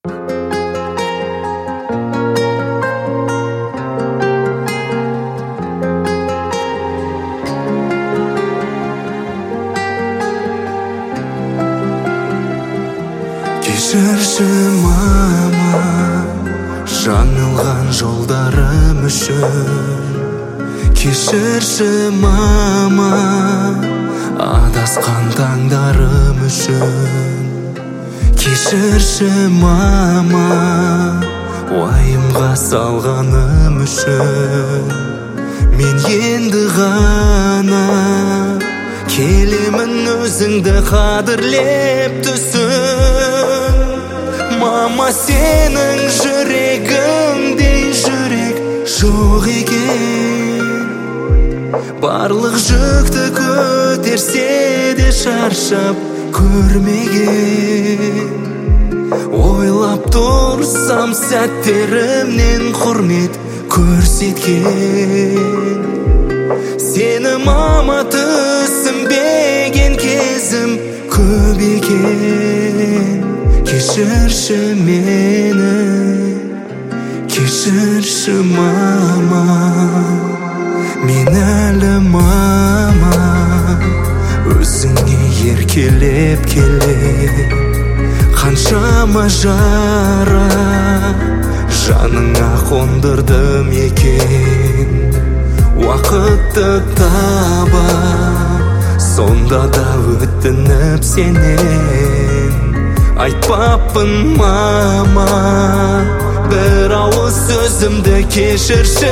Кешірші мама, жаңылған жолдарым үшін. Кешірші мама, адасқан таңдарым үшін. Кешірші мама, уайымға салғаным үшін. Мен енді ғана келемін өзіңді қадірлеп түсін. Мама, сенің жүрегіңдей жүрек жоқ екен. Барлық жүкті көтерсе де шаршап көрмеген. Ойлап тұрсам сәттерімнен құрмет көрсеткен. Сені мама түсінбеген кезім көп екен. Кешірші мені, кешірші мама. Мен әлі мама, өзіңе еркелеп келем. Қаншама жара жаныңа қондырдым екен. Уақытты таба, сонда да өтініп сенен. Айтпаппын мама, бір ауыз сөзімді кешірші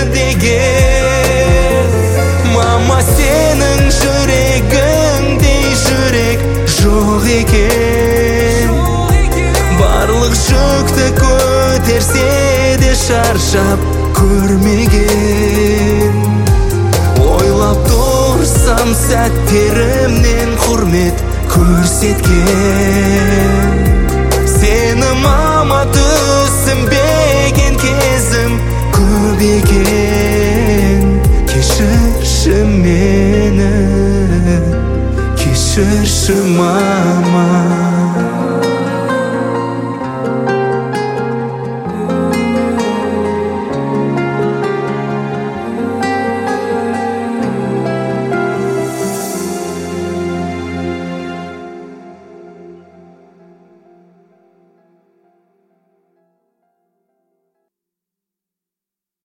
деген. Мама, сенің жүрегіңдей жүрек жоқ екен. Барлық жүкті көтерсе де шаршап көрмеген. Ойлап тұрсам сәттерімнен құрмет көрсеткен. Сені мама түсінбеген кезім көп екен. Кешірші мені, кешірші мама.